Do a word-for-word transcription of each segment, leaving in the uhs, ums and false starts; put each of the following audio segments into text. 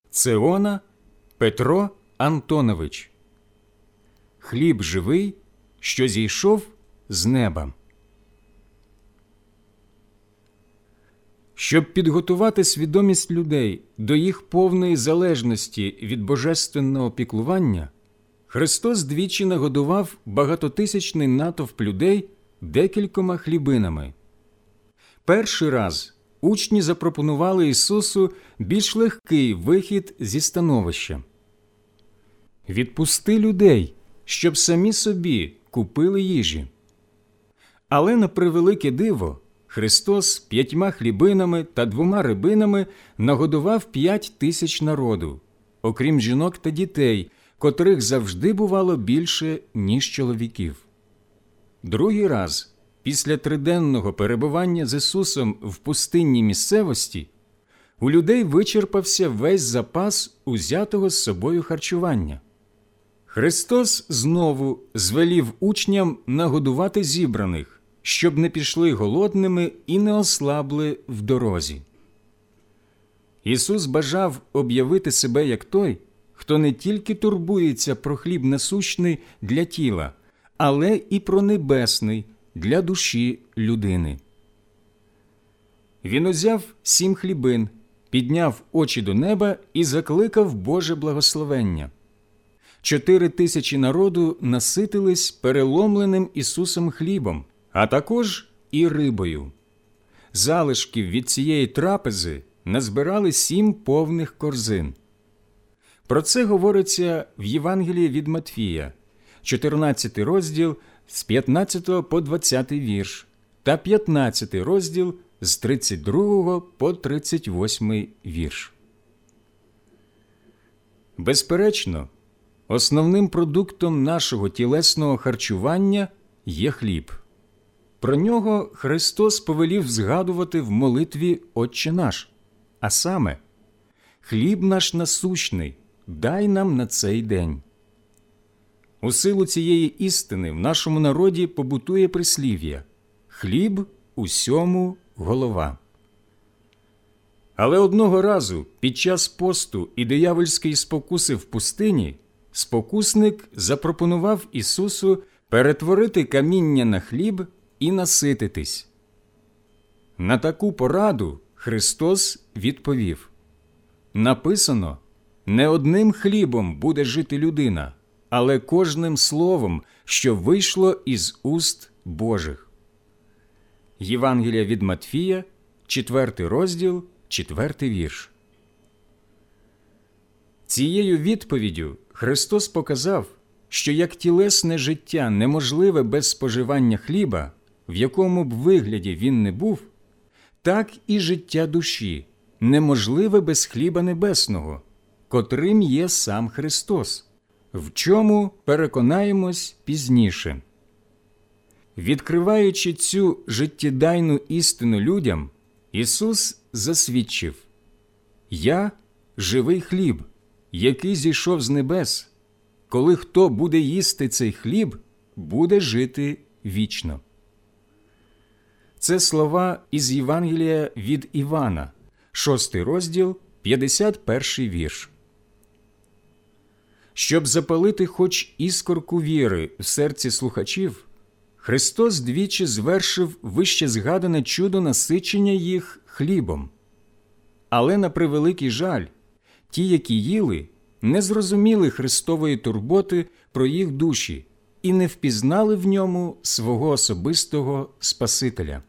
Циона Петро Антонович. Хліб живий, що зійшов з неба. Щоб підготувати свідомість людей до їх повної залежності від божественного піклування, Христос двічі нагодував багатотисячний натовп людей декількома хлібинами. Перший раз учні запропонували Ісусу більш легкий вихід зі становища. «Відпусти людей, щоб самі собі купили їжі». Але на превелике диво Христос п'ятьма хлібинами та двома рибинами нагодував п'ять тисяч народу, окрім жінок та дітей, котрих завжди бувало більше, ніж чоловіків. Другий раз, після триденного перебування з Ісусом в пустинній місцевості, у людей вичерпався весь запас узятого з собою харчування. Христос знову звелів учням нагодувати зібраних, щоб не пішли голодними і не ослабли в дорозі. Ісус бажав об'явити себе як той, хто не тільки турбується про хліб насущний для тіла, але і про небесний для душі людини. Він узяв сім хлібин, підняв очі до неба і закликав Боже благословення. Чотири тисячі народу наситились переломленим Ісусом хлібом, а також і рибою. Залишків від цієї трапези назбирали сім повних корзин. Про це говориться в Євангелії від Матвія, чотирнадцятий розділ з п'ятнадцятого по двадцятий вірш та п'ятнадцятий розділ з тридцять другого по тридцять восьмий вірш. Безперечно, основним продуктом нашого тілесного харчування є хліб. Про нього Христос повелів згадувати в молитві «Отче наш», а саме «Хліб наш насущний, дай нам на цей день». У силу цієї істини в нашому народі побутує прислів'я «Хліб усьому голова». Але одного разу під час посту і диявольської спокуси в пустині спокусник запропонував Ісусу перетворити каміння на хліб і насититись. На таку пораду Христос відповів: «Написано, не одним хлібом буде жити людина, але кожним словом, що вийшло із уст Божих». Євангелія від Матфія, четвертий розділ, четвертий вірш. Цією відповіддю Христос показав, що як тілесне життя неможливе без споживання хліба, в якому б вигляді він не був, так і життя душі неможливе без хліба небесного, котрим є сам Христос, в чому переконаємось пізніше. Відкриваючи цю життєдайну істину людям, Ісус засвідчив: «Я – живий хліб, який зійшов з небес. Коли хто буде їсти цей хліб, буде жити вічно». Це слова із Євангелія від Івана, шостий розділ, п'ятдесят перший вірш. Щоб запалити хоч іскорку віри в серці слухачів, Христос двічі звершив вище згадане чудо насичення їх хлібом. Але, на превеликий жаль, ті, які їли, не зрозуміли Христової турботи про їх душі і не впізнали в ньому свого особистого Спасителя.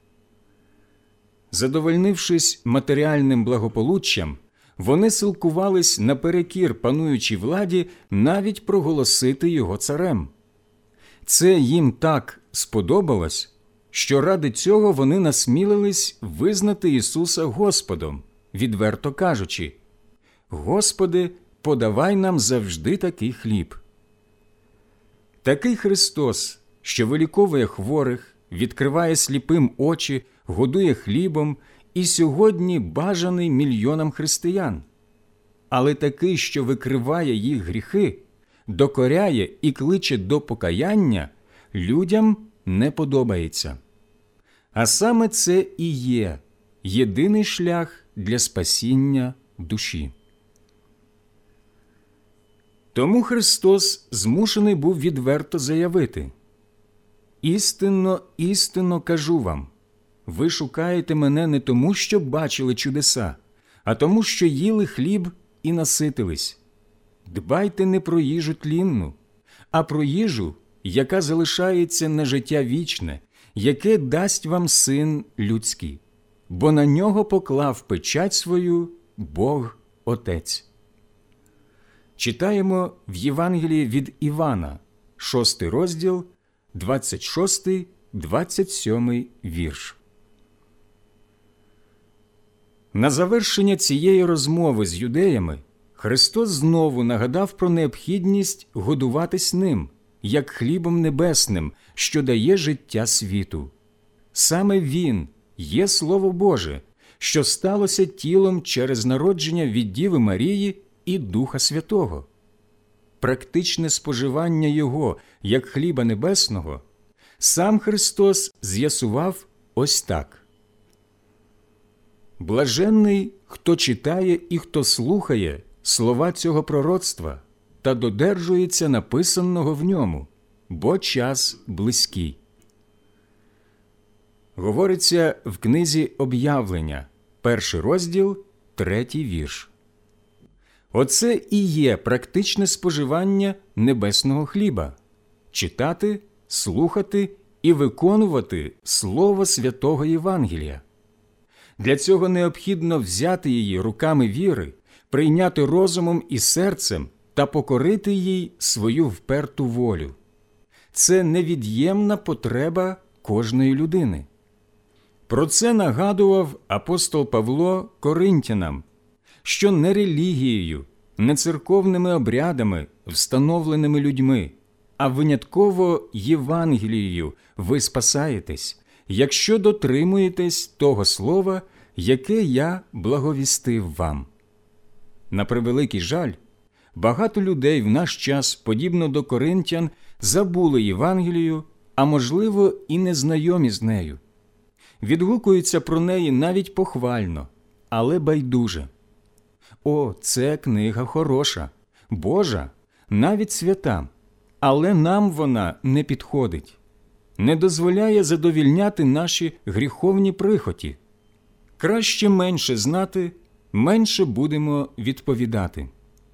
Задовольнившись матеріальним благополуччям, вони силкувались наперекір пануючій владі навіть проголосити його царем. Це їм так сподобалось, що ради цього вони насмілились визнати Ісуса Господом, відверто кажучи: «Господи, подавай нам завжди такий хліб». Такий Христос, що виліковує хворих, відкриває сліпим очі, годує хлібом і сьогодні бажаний мільйонам християн. Але такий, що викриває їх гріхи, докоряє і кличе до покаяння, людям не подобається. А саме це і є єдиний шлях для спасіння душі. Тому Христос змушений був відверто заявити: «Істинно, істинно кажу вам, ви шукаєте мене не тому, що бачили чудеса, а тому, що їли хліб і наситились. Дбайте не про їжу тлінну, а про їжу, яка залишається на життя вічне, яке дасть вам Син людський, бо на нього поклав печать свою Бог Отець». Читаємо в Євангелії від Івана, шостий розділ, двадцять шостий - двадцять сьомий вірш. На завершення цієї розмови з юдеями Христос знову нагадав про необхідність годуватись ним, як хлібом небесним, що дає життя світу. Саме Він є Слово Боже, що сталося тілом через народження від Діви Марії і Духа Святого. Практичне споживання Його, як хліба небесного, сам Христос з'ясував ось так. «Блаженний, хто читає і хто слухає слова цього пророцтва та додержується написаного в ньому, бо час близький». Говориться в книзі «Об'явлення», перший розділ, третій вірш. Оце і є практичне споживання небесного хліба – читати, слухати і виконувати Слово Святого Євангелія. Для цього необхідно взяти її руками віри, прийняти розумом і серцем та покорити їй свою вперту волю. Це невід'ємна потреба кожної людини. Про це нагадував апостол Павло Коринтянам, що не релігією, не церковними обрядами, встановленими людьми, а винятково Євангелією ви спасаєтесь, якщо дотримуєтесь того слова, яке я благовістив вам. На превеликий жаль, багато людей в наш час, подібно до коринтян, забули Євангелію, а можливо і не знайомі з нею. Відгукуються про неї навіть похвально, але байдуже. О, це книга хороша, Божа, навіть свята, але нам вона не підходить, не дозволяє задовільняти наші гріховні прихоті. Краще менше знати, менше будемо відповідати.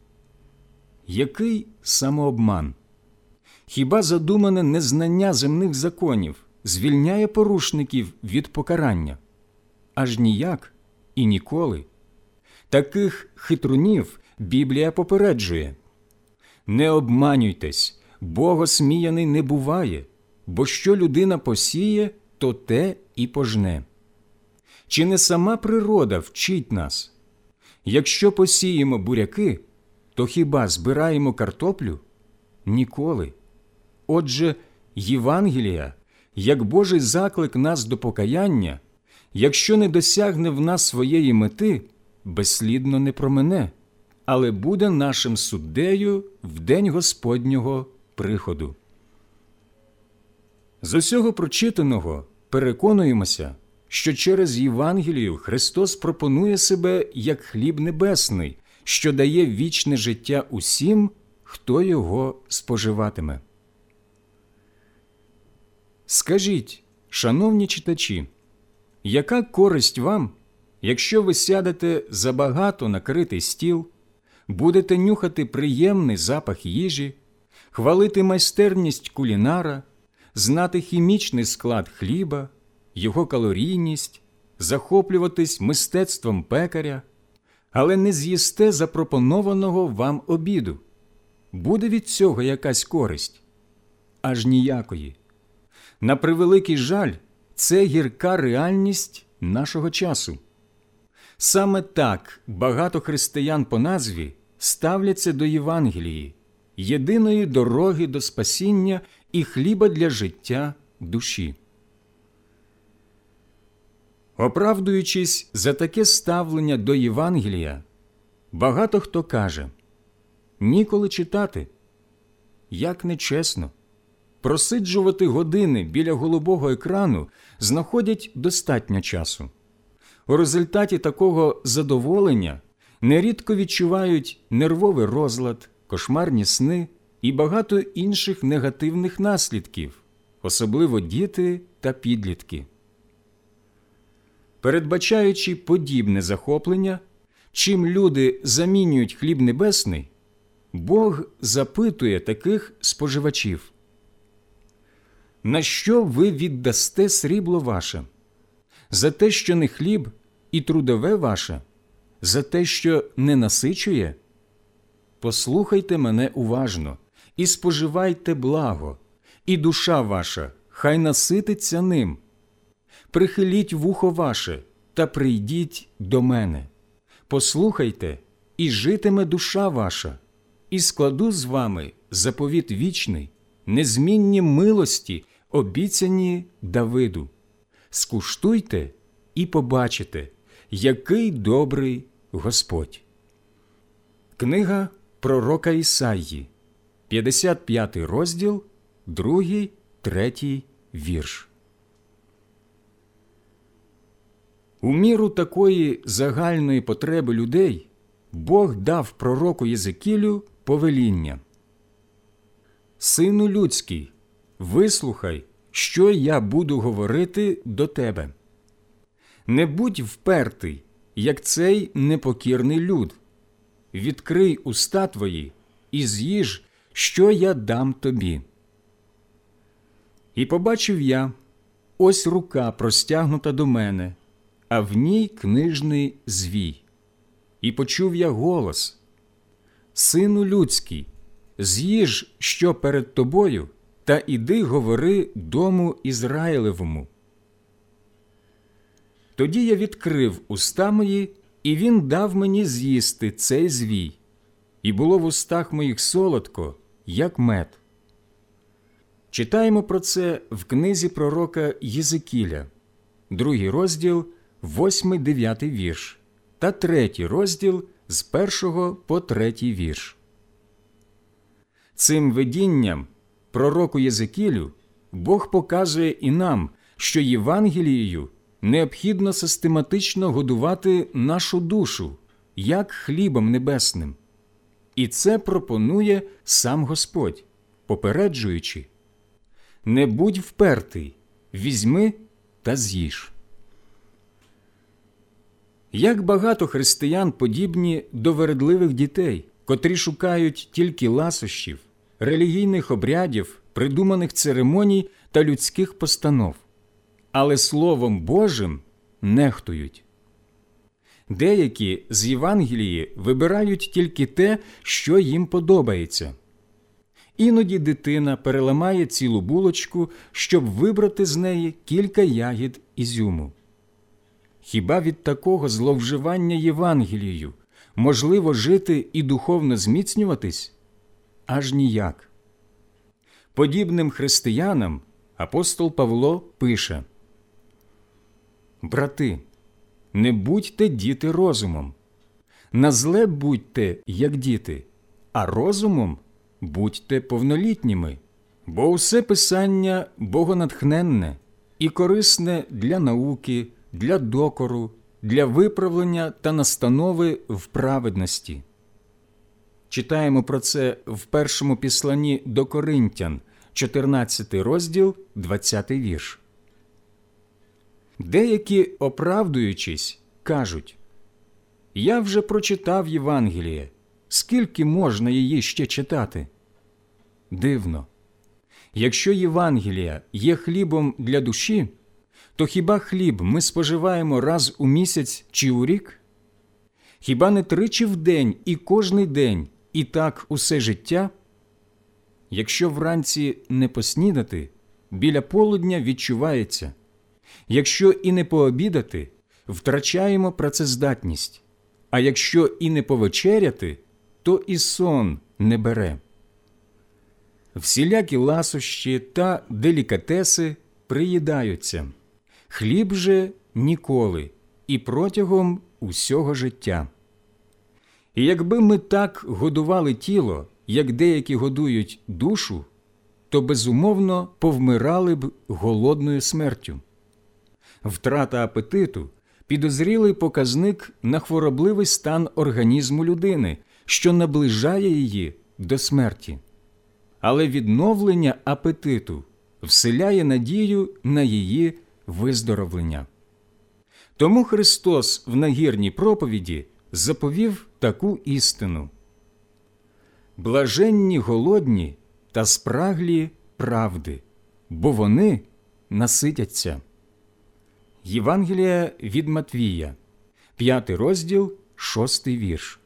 Який самообман? Хіба задумане незнання земних законів звільняє порушників від покарання? Аж ніяк і ніколи. Таких хитрунів Біблія попереджує. Не обманюйтесь, богосміяний не буває, бо що людина посіє, то те і пожне. Чи не сама природа вчить нас? Якщо посіємо буряки, то хіба збираємо картоплю? Ніколи. Отже, Євангелія, як Божий заклик нас до покаяння, якщо не досягне в нас своєї мети, безслідно не промине, але буде нашим суддею в день Господнього приходу. З усього прочитаного переконуємося, що через Євангелію Христос пропонує себе як хліб небесний, що дає вічне життя усім, хто його споживатиме. Скажіть, шановні читачі, яка користь вам, якщо ви сядете за багато накритий стіл, будете нюхати приємний запах їжі, хвалити майстерність кулінара, знати хімічний склад хліба, його калорійність, захоплюватись мистецтвом пекаря, але не з'їсте запропонованого вам обіду? Буде від цього якась користь? Аж ніякої. На превеликий жаль, це гірка реальність нашого часу. Саме так багато християн по назві ставляться до Євангелії, єдиної дороги до спасіння і хліба для життя душі. Оправдуючись за таке ставлення до Євангелія, багато хто каже: «Ніколи читати. Як нечесно. Просиджувати години біля голубого екрану знаходять достатньо часу. У результаті такого задоволення нерідко відчувають нервовий розлад, кошмарні сни і багато інших негативних наслідків, особливо діти та підлітки. Передбачаючи подібне захоплення, чим люди замінюють хліб небесний, Бог запитує таких споживачів: «На що ви віддасте срібло ваше? За те, що не хліб, і трудове ваше? За те, що не насичує? Послухайте мене уважно і споживайте благо, і душа ваша хай насититься ним. Прихиліть вухо ваше та прийдіть до мене. Послухайте, і житиме душа ваша, і складу з вами заповіт вічний, незмінні милості, обіцяні Давиду. Скуштуйте і побачите, який добрий Господь». Книга пророка Ісаї, п'ятдесят п'ятий розділ, другий, третій вірш. У міру такої загальної потреби людей Бог дав пророку Єзекілю повеління: «Сину людський, вислухай, що я буду говорити до тебе. Не будь впертий, як цей непокірний люд. Відкрий уста твої і з'їж, що я дам тобі». І побачив я, ось рука простягнута до мене, а в ній книжний звій. І почув я голос: «Сину людський, з'їж, що перед тобою, та іди говори дому Ізраїлевому». Тоді я відкрив уста мої, і він дав мені з'їсти цей звій, і було в устах моїх солодко, як мед. Читаємо про це в книзі пророка Єзекіля, другий розділ, восьмий дев'ятий вірш, та третій розділ з першого по третій вірш. Цим видінням пророку Єзекілю Бог показує і нам, що Євангелією необхідно систематично годувати нашу душу, як хлібом небесним. І це пропонує сам Господь, попереджуючи: «Не будь впертий, візьми та з'їж». Як багато християн подібні до вередливих дітей, котрі шукають тільки ласощів, релігійних обрядів, придуманих церемоній та людських постанов, але Словом Божим нехтують. Деякі з Євангелії вибирають тільки те, що їм подобається. Іноді дитина переламає цілу булочку, щоб вибрати з неї кілька ягід ізюму. Хіба від такого зловживання Євангелією можливо жити і духовно зміцнюватись? Аж ніяк. Подібним християнам апостол Павло пише: «Брати, не будьте діти розумом. На зле будьте, як діти, а розумом будьте повнолітніми. Бо усе Писання богонатхненне і корисне для науки, для докору, для виправлення та настанови в праведності». Читаємо про це в першому післанні до Коринтян, чотирнадцятий розділ, двадцятий вірш. Деякі, оправдуючись, кажуть: «Я вже прочитав Євангеліє, скільки можна її ще читати?» Дивно. Якщо Євангелія є хлібом для душі, то хіба хліб ми споживаємо раз у місяць чи у рік? Хіба не тричі в день і кожний день, і так усе життя? Якщо вранці не поснідати, біля полудня відчувається. Якщо і не пообідати, втрачаємо працездатність. А якщо і не повечеряти, то і сон не бере. Всілякі ласощі та делікатеси приїдаються. Хліб же ніколи і протягом усього життя. І якби ми так годували тіло, як деякі годують душу, то безумовно повмирали б голодною смертю. Втрата апетиту – підозрілий показник на хворобливий стан організму людини, що наближає її до смерті, але відновлення апетиту вселяє надію на її виздоровлення. Тому Христос в нагірній проповіді заповів таку істину: «Блаженні голодні та спраглі правди, бо вони наситяться». Євангелія від Матвія, п'ятий розділ, шостий вірш.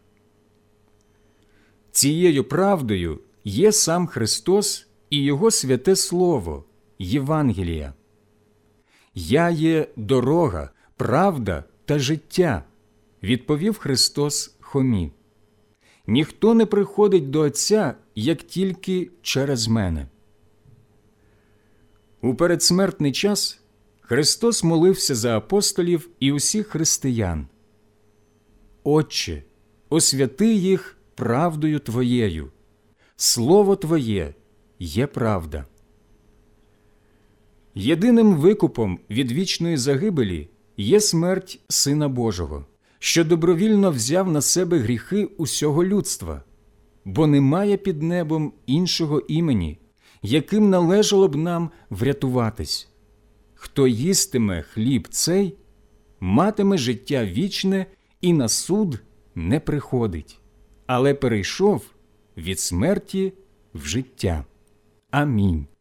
Цією правдою є сам Христос і Його святе Слово, Євангелія. «Я є дорога, правда та життя», – відповів Христос Хомі. «Ніхто не приходить до Отця, як тільки через мене». У передсмертний час Христос молився за апостолів і усіх християн: «Отче, освяти їх правдою Твоєю, Слово Твоє є правда». Єдиним викупом від вічної загибелі є смерть Сина Божого, що добровільно взяв на себе гріхи усього людства, бо немає під небом іншого імені, яким належало б нам врятуватись. Хто їстиме хліб цей, матиме життя вічне і на суд не приходить, але перейшов від смерті в життя. Амінь.